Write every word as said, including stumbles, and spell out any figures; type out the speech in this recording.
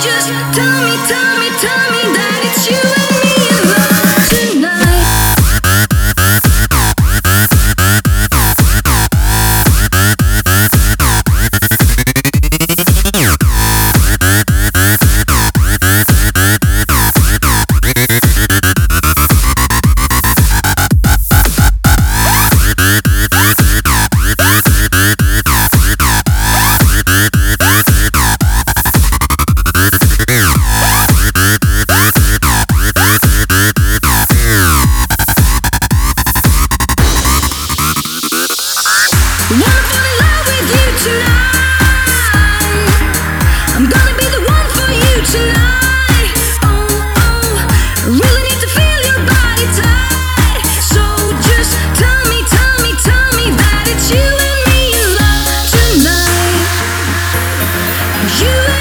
just tell me, tell me, tell me that it's you and me in love tonight. Wanna fall in love with you tonight. I'm gonna be the one for you tonight. Oh, oh, I really need to feel your body tight. So just tell me, tell me, tell me that it's you and me in love tonight. You